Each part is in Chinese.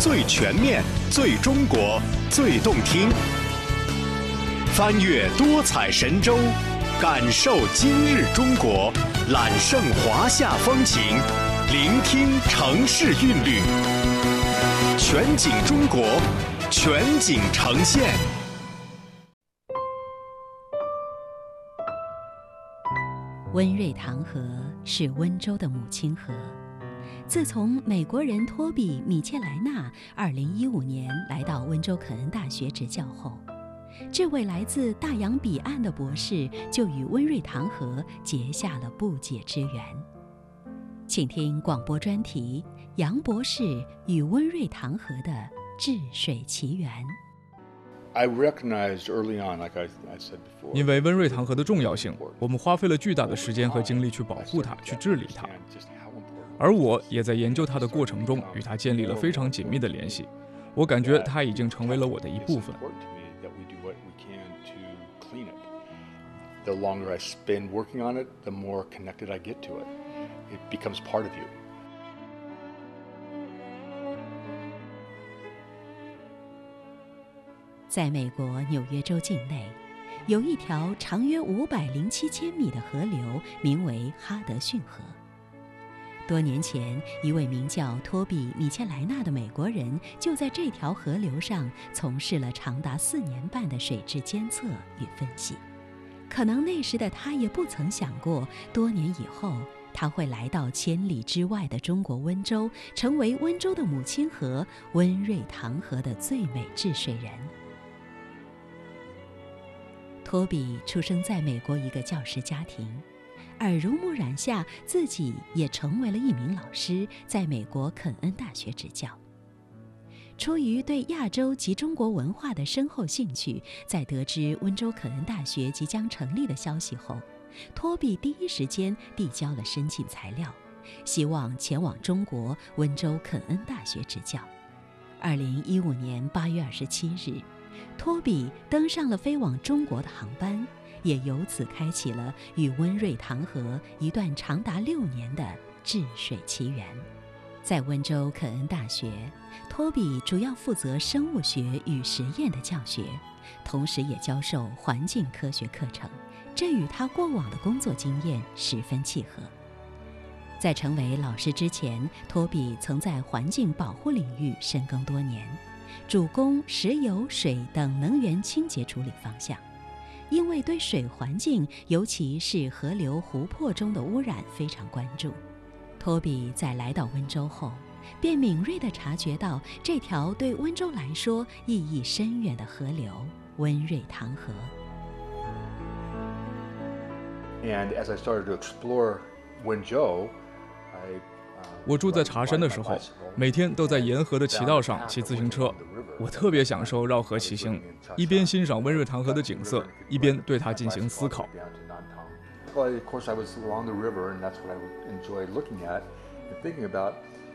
最全面、最中国、最动听。翻越多彩神州，感受今日中国，揽胜华夏风情，聆听城市韵律。全景中国，全景呈现。 温瑞堂河是温州的母亲河。自从美国人托比·米切莱纳2015年来到温州肯恩大学执教后，这位来自大洋彼岸的博士就与温瑞堂河结下了不解之缘。请听广播专题《杨博士与温瑞堂河的治水奇缘》。 因为温瑞堂河的重要性，我们花费了巨大的时间和精力去保护它，去治理它。而我也在研究它的过程中，与它建立了非常紧密的联系。我感觉它已经成为了我的一部分。 The longer I spend working on it, the more connected I get to it. It becomes part of you. 在美国纽约州境内，有一条长约507千米的河流，名为哈德逊河。多年前，一位名叫托比·米切莱纳的美国人就在这条河流上从事了长达4年半的水质监测与分析。可能那时的他也不曾想过，多年以后他会来到千里之外的中国温州，成为温州的母亲河温瑞堂河的最美治水人。托比出生在美国一个教师家庭，耳濡目染下，自己也成为了一名老师，在美国肯恩大学执教。出于对亚洲及中国文化的深厚兴趣，在得知温州肯恩大学即将成立的消息后，托比第一时间递交了申请材料，希望前往中国温州肯恩大学执教。2015年8月27日，托比登上了飞往中国的航班，也由此开启了与温瑞堂河一段长达6年的治水奇缘。在温州肯恩大学，托比主要负责生物学与实验的教学，同时也教授环境科学课程，这与他过往的工作经验十分契合。在成为老师之前，托比曾在环境保护领域深耕多年，主攻石油、水等能源清洁处理方向。因为对水环境，尤其是河流、湖泊中的污染非常关注，托比在来到温州后，便敏锐地察觉到这条对温州来说意义深远的河流温瑞堂河。 And as I started to explore Wenzhou, 我住在茶山的时候，每天都在沿河的骑道上骑自行车。我特别享受绕河骑行，一边欣赏温瑞堂河的景色，一边对它进行思考。 Well, of course, I was along the river, and that's what I enjoyed looking at and thinking about.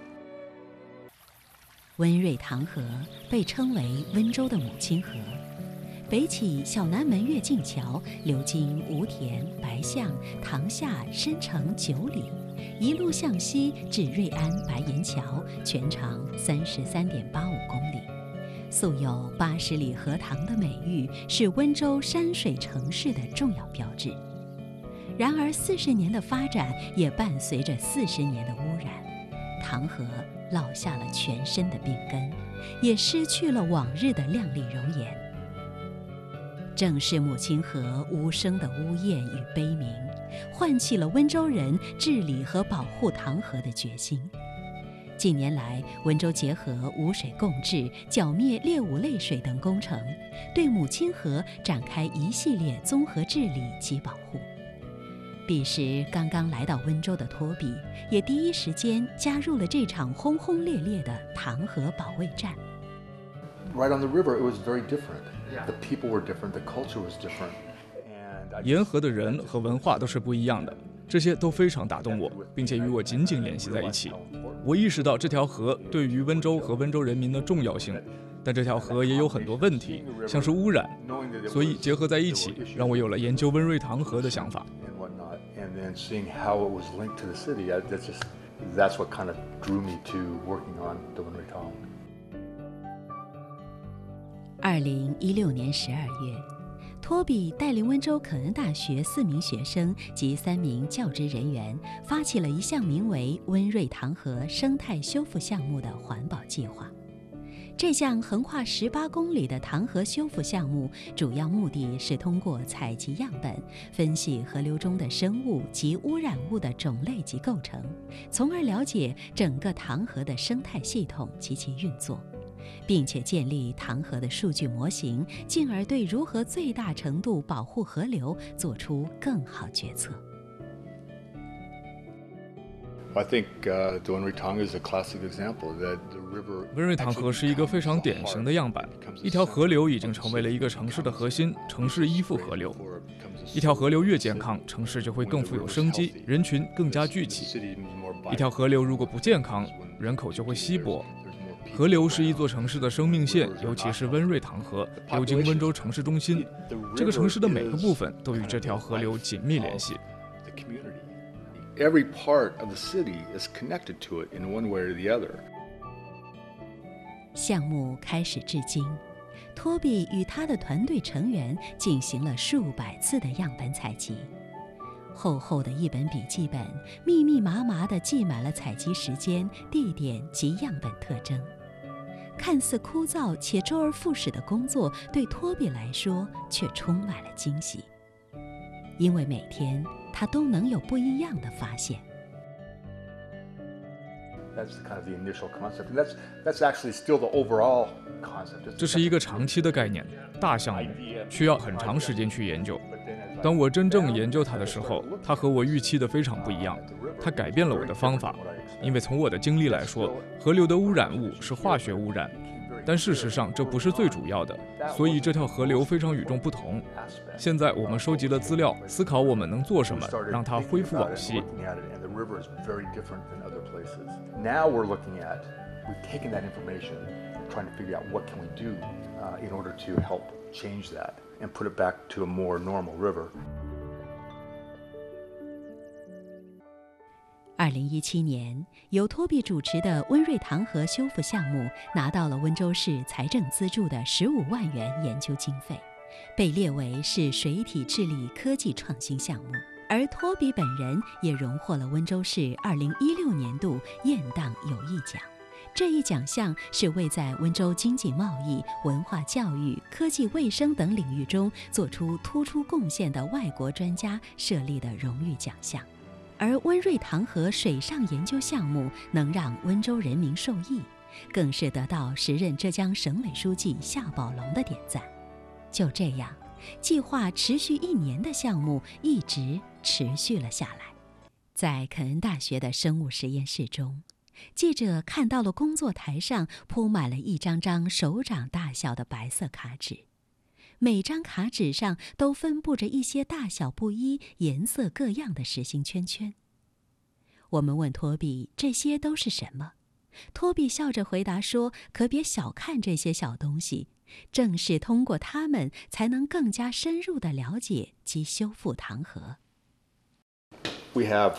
温瑞堂河被称为温州的母亲河，北起小南门越境桥，流经吴田、白象、塘下、申城9里，一路向西至瑞安白岩桥，全长33.85公里。素有80里荷塘的美誉，是温州山水城市的重要标志。然而40年的发展也伴随着40年的污染，堂河落下了全身的病根，也失去了往日的亮丽容颜。正是母亲河无声的呜咽与悲鸣，唤起了温州人治理和保护堂河的决心。近年来，温州结合污水共治、剿灭劣五类水等工程，对母亲河展开一系列综合治理及保护。彼时刚刚来到温州的托比，也第一时间加入了这场轰轰烈烈的堂河保卫战。 Right on the river, it was very different. The people were different. The culture was different. 沿河的人和文化都是不一样的，这些都非常打动我，并且与我紧紧联系在一起。我意识到这条河对于温州和温州人民的重要性，但这条河也有很多问题，像是污染，所以结合在一起，让我有了研究温瑞堂河的想法。 And then seeing how it was linked to the city, that's what kind of drew me to working on the Wenrui Tong. 2016年12月，托比带领温州肯恩大学4名学生及3名教职人员，发起了一项名为温瑞塘河生态修复项目的环保计划。这项横跨18公里的塘河修复项目，主要目的是通过采集样本，分析河流中的生物及污染物的种类及构成，从而了解整个塘河的生态系统及其运作，并且建立塘河的数据模型，进而对如何最大程度保护河流做出更好决策。 I think the Wenri Tang is a classic example that the river. 温瑞塘河是一个非常典型的样板。一条河流已经成为了一个城市的核心，城市依附河流。一条河流越健康，城市就会更富有生机，人群更加聚集。一条河流如果不健康，人口就会稀薄。河流是一座城市的生命线，尤其是温瑞塘河流经温州城市中心，这个城市的每个部分都与这条河流紧密联系。 Every part of the city is connected to it in one way or the other. 项目开始至今，托比与他的团队成员进行了数百次的样本采集。厚厚的一本笔记本，密密麻麻地记满了采集时间、地点及样本特征。看似枯燥且周而复始的工作，对托比来说却充满了惊喜，因为每天他都能有不一样的发现。 这是一个长期的概念，大项目需要很长时间去研究。当我真正研究它的时候，它和我预期的非常不一样，它改变了我的方法。因为从我的经历来说，河流的污染物是化学污染，但事实上这不是最主要的，所以这条河流非常与众不同。现在我们收集了资料，思考我们能做什么，让它恢复往昔。 Now we're looking at, we've taken that information, trying to figure out what can we do in order to help change that and put it back to a more normal river. 2017年，由托比主持的温瑞塘河修复项目拿到了温州市财政资助的15万元研究经费，被列为是水体治理科技创新项目。而托比本人也荣获了温州市2016年度雁荡友谊奖。这一奖项是为在温州经济贸易、文化教育、科技卫生等领域中做出突出贡献的外国专家设立的荣誉奖项。而温瑞塘河水上研究项目能让温州人民受益，更是得到时任浙江省委书记夏宝龙的点赞。就这样，计划持续1年的项目一直持续了下来。在肯恩大学的生物实验室中，记者看到了工作台上铺满了一张张手掌大小的白色卡纸，每张卡纸上都分布着一些大小不一、颜色各样的实心圈圈。我们问托比这些都是什么，托比笑着回答说：“可别小看这些小东西，正是通过它们，才能更加深入地了解及修复塘河。” We have,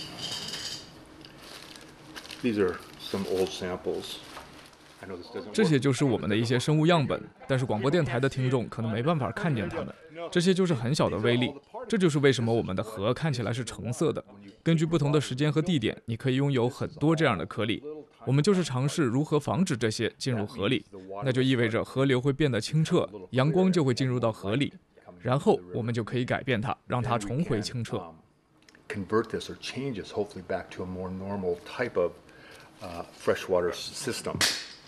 these are some old samples. 这些就是我们的一些生物样本，但是广播电台的听众可能没办法看见它们。这些就是很小的微粒，这就是为什么我们的河看起来是橙色的。根据不同的时间和地点，你可以拥有很多这样的颗粒。我们就是尝试如何防止这些进入河里，那就意味着河流会变得清澈，阳光就会进入到河里，然后我们就可以改变它，让它重回清澈。 Convert this or change this hopefully back to a more normal type of freshwater system.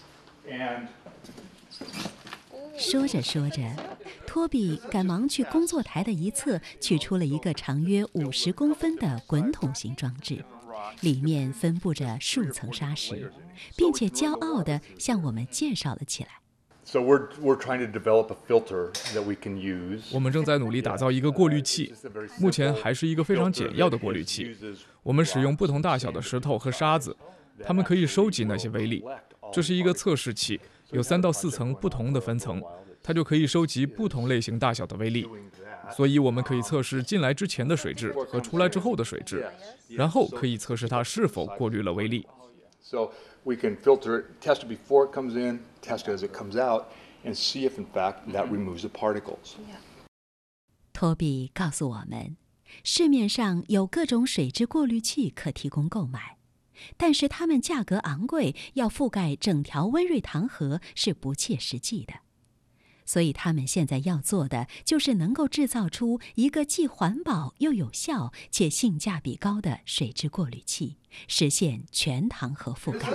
说着说着，托比赶忙去工作台的一侧取出了一个长约50公分的滚筒形装置，里面分布着数层沙石，并且骄傲地向我们介绍了起来。 So we're trying to develop a filter that we can use. 我们正在努力打造一个过滤器，目前还是一个非常简要的过滤器。我们使用不同大小的石头和沙子，它们可以收集那些微粒。这是一个测试器，有3到4层不同的分层，它就可以收集不同类型大小的微粒。所以我们可以测试进来之前的水质和出来之后的水质，然后可以测试它是否过滤了微粒。 So we can filter it, test it before it comes in, test it as it comes out, and see if in fact that removes the particles. 托比告诉我们，市面上有各种水质过滤器可提供购买，但是它们价格昂贵，要覆盖整条温瑞糖河是不切实际的。所以他们现在要做的就是能够制造出一个既环保又有效且性价比高的水质过滤器，实现全糖河覆盖。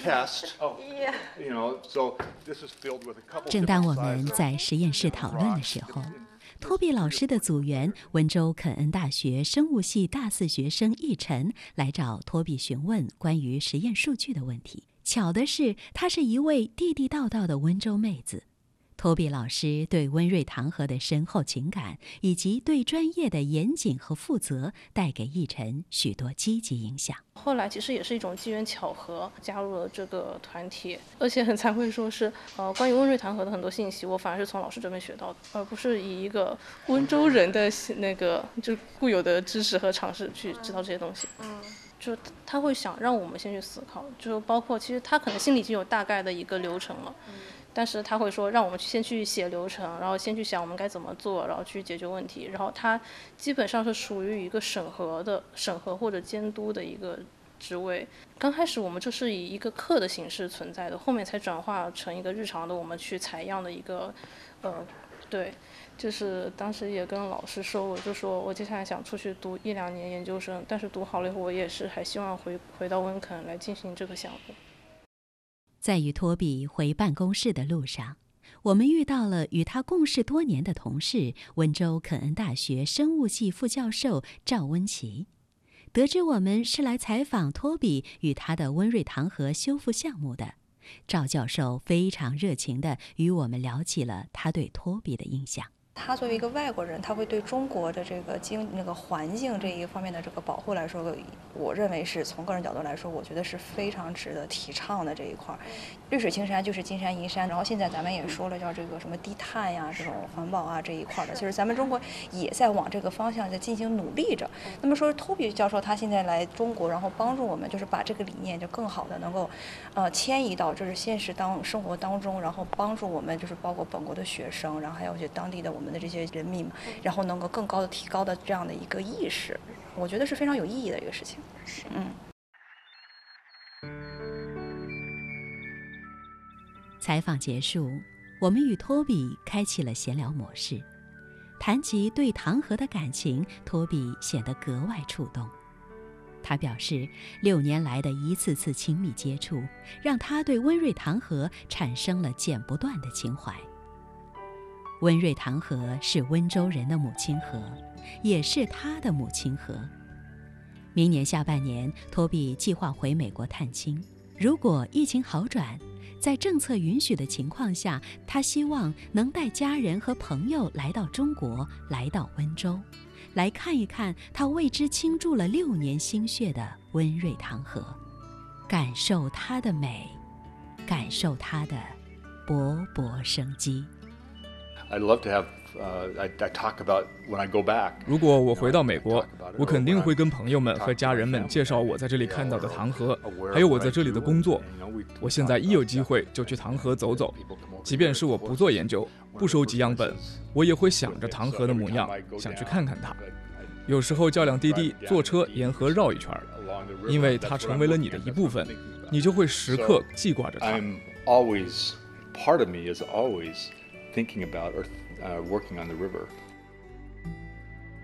正当我们在实验室讨论的时候，托比老师的组员温州肯恩大学生物系大四学生奕晨来找托比询问关于实验数据的问题。巧的是，她是一位地地道道的温州妹子。托比老师对温瑞糖河的深厚情感，以及对专业的严谨和负责，带给奕晨许多积极影响。 后来其实也是一种机缘巧合，加入了这个团体，而且很惭愧说是，关于温瑞糖河的很多信息，我反而是从老师这边学到的，而不是以一个温州人的那个就固有的知识和常识去知道这些东西。就他会想让我们先去思考，就包括其实他可能心里已经有大概的一个流程了。但是他会说让我们先去写流程，然后先去想我们该怎么做，然后去解决问题。然后他基本上是属于一个审核或者监督的一个职位。刚开始我们就是以一个课的形式存在的，后面才转化成一个日常的我们去采样的一个对，就是当时也跟老师说，我就说我接下来想出去读1-2年研究生，但是读好了以后我也是还希望回到温肯来进行这个项目。 在与托比回办公室的路上，我们遇到了与他共事多年的同事，温州肯恩大学生物系副教授赵温琪。得知我们是来采访托比与他的温瑞糖河修复项目的，赵教授非常热情地与我们聊起了他对托比的印象。 他作为一个外国人，他会对中国的这个环境这一方面的这个保护来说，我认为是从个人角度来说，我觉得是非常值得提倡的这一块。绿水青山就是金山银山，然后现在咱们也说了叫这个什么低碳呀，这种环保啊这一块的，其实咱们中国也在往这个方向在进行努力着。那么说，托比教授他现在来中国，然后帮助我们，就是把这个理念就更好的能够迁移到就是现实生活当中，然后帮助我们就是包括本国的学生，然后还有一些当地的我们的这些人民，然后能够更高的提高的这样的一个意识，我觉得是非常有意义的一个事情。 采访结束，我们与托比开启了闲聊模式。谈及对糖河的感情，托比显得格外触动。他表示，6年来的一次次亲密接触，让他对温瑞糖河产生了剪不断的情怀。温瑞糖河是温州人的母亲河，也是他的母亲河。明年下半年，托比计划回美国探亲。如果疫情好转，在政策允许的情况下，他希望能带家人和朋友来到中国，来到温州，来看一看他为之倾注了6年心血的温瑞糖河，感受它的美，感受它的勃勃生机。 I'd love to have, I talk about when I go back. 如果我回到美国，我肯定会跟朋友们和家人们介绍我在这里看到的糖河，还有我在这里的工作。我现在一有机会就去糖河走走，即便是我不做研究，不收集样本，我也会想着糖河的模样，想去看看它。有时候叫辆滴滴，坐车沿河绕一圈，因为它成为了你的一部分，你就会时刻记挂着它。 I'm always, part of me is always thinking about or working on the river.